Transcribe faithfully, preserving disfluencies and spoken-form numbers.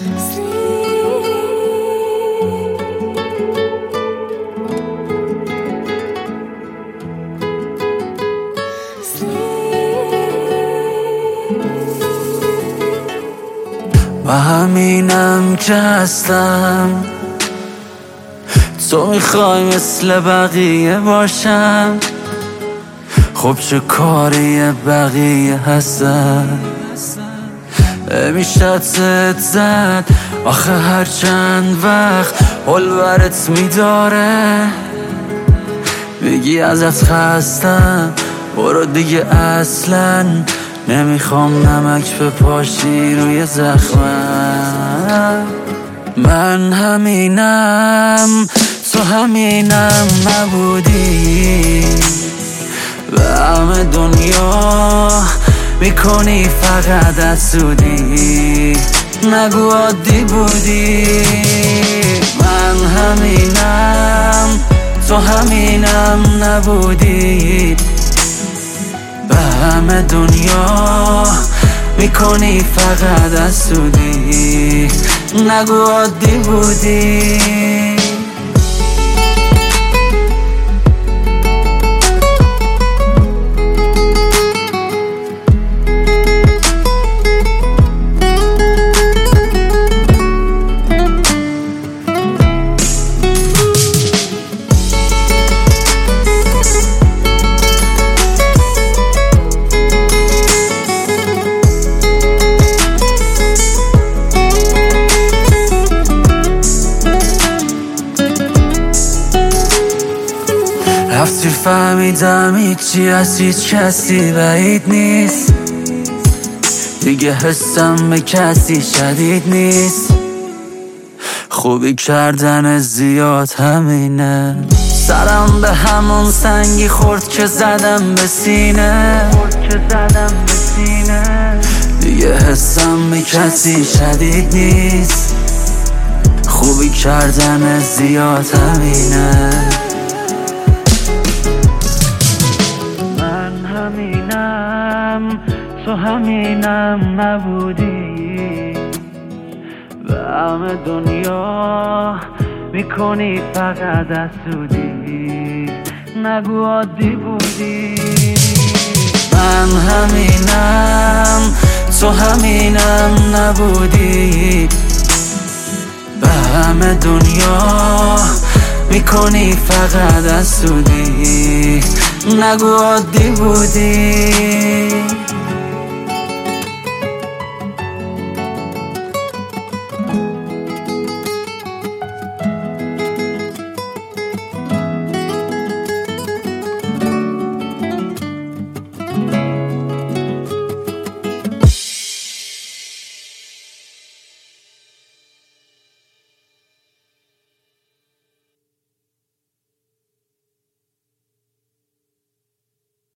و همینم که هستم، تو میخوای مثل بقیه باشم، خب چه کاری بقیه هستن؟ میشه زد زد آخه هر چند وقت حل برت میداره، بگی ازت خستم برو دیگه، اصلا نمیخوام نمک بپاشی روی زخمم. من همینم، تو همینم نبودی، به همه دنیا میکنی فقط حسودی، نگو عادی بودی. من همینم، تو همینم نبودی، به همه دنیا میکنی فقط حسودی، نگو عادی بودی. رفتی فهمیدم هیچی از هیچ کسی بعید نیست، دیگه حسم به کسی شدید نیست، خوبی کردن زیاد همینه، سرم به همون سنگی خورد که زدم به سینه، دیگه حسم به کسی شدید نیست، خوبی کردن زیاد همینه. همینم، تو همینم نبودی، به همه دنیا میکنی فقط حسودی، نگو عادی بودی. من همینم، تو همینم نبودی، به همه دنیا میکنی فقط حسودی، نگو عادی بودی.